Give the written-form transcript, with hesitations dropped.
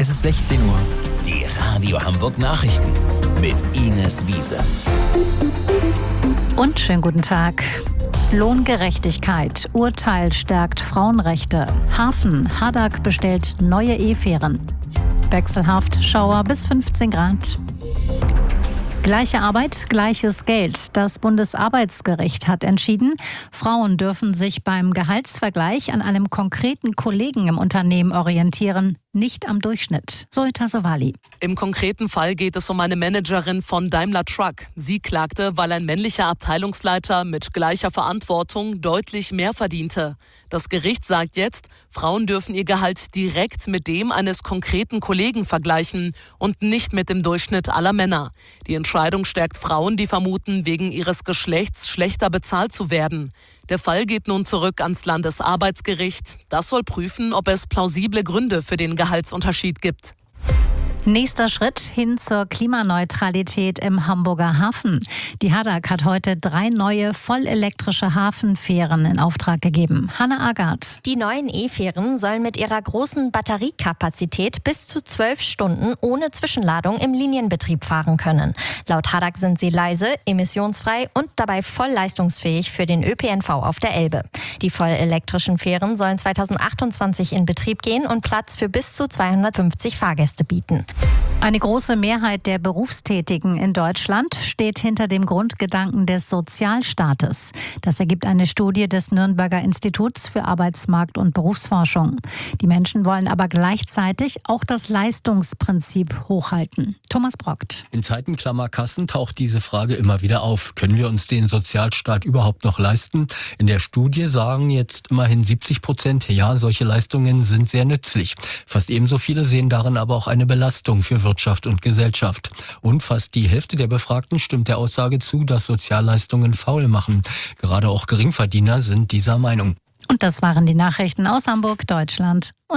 Es ist 16 Uhr. Die Radio Hamburg Nachrichten mit Ines Wiese. Und schönen guten Tag. Lohngerechtigkeit. Urteil stärkt Frauenrechte. Hafen. Haddock bestellt neue E-Fähren. Wechselhaft. Schauer bis 15 Grad. Gleiche Arbeit, gleiches Geld. Das Bundesarbeitsgericht hat entschieden, Frauen dürfen sich beim Gehaltsvergleich an einem konkreten Kollegen im Unternehmen orientieren, nicht am Durchschnitt. Zoita Sowali. Im konkreten Fall geht es um eine Managerin von Daimler Truck. Sie klagte, weil ein männlicher Abteilungsleiter mit gleicher Verantwortung deutlich mehr verdiente. Das Gericht sagt jetzt, Frauen dürfen ihr Gehalt direkt mit dem eines konkreten Kollegen vergleichen und nicht mit dem Durchschnitt aller Männer. Die Entscheidung stärkt Frauen, die vermuten, wegen ihres Geschlechts schlechter bezahlt zu werden. Der Fall geht nun zurück ans Landesarbeitsgericht. Das soll prüfen, ob es plausible Gründe für den Gehaltsunterschied gibt. Nächster Schritt hin zur Klimaneutralität im Hamburger Hafen. Die Haddock hat heute 3 neue vollelektrische Hafenfähren in Auftrag gegeben. Hanne Agard. Die neuen E-Fähren sollen mit ihrer großen Batteriekapazität bis zu 12 Stunden ohne Zwischenladung im Linienbetrieb fahren können. Laut Haddock sind sie leise, emissionsfrei und dabei voll leistungsfähig für den ÖPNV auf der Elbe. Die vollelektrischen Fähren sollen 2028 in Betrieb gehen und Platz für bis zu 250 Fahrgäste bieten. Eine große Mehrheit der Berufstätigen in Deutschland steht hinter dem Grundgedanken des Sozialstaates. Das ergibt eine Studie des Nürnberger Instituts für Arbeitsmarkt- und Berufsforschung. Die Menschen wollen aber gleichzeitig auch das Leistungsprinzip hochhalten. Thomas Brockt. In Zeiten Klammerkassen taucht diese Frage immer wieder auf. Können wir uns den Sozialstaat überhaupt noch leisten? In der Studie sagen jetzt immerhin 70%, ja, solche Leistungen sind sehr nützlich. Fast ebenso viele sehen darin aber auch eine Belastung für Wirtschaft und Gesellschaft. Und fast die Hälfte der Befragten stimmt der Aussage zu, dass Sozialleistungen faul machen. Gerade auch Geringverdiener sind dieser Meinung. Und das waren die Nachrichten aus Hamburg, Deutschland.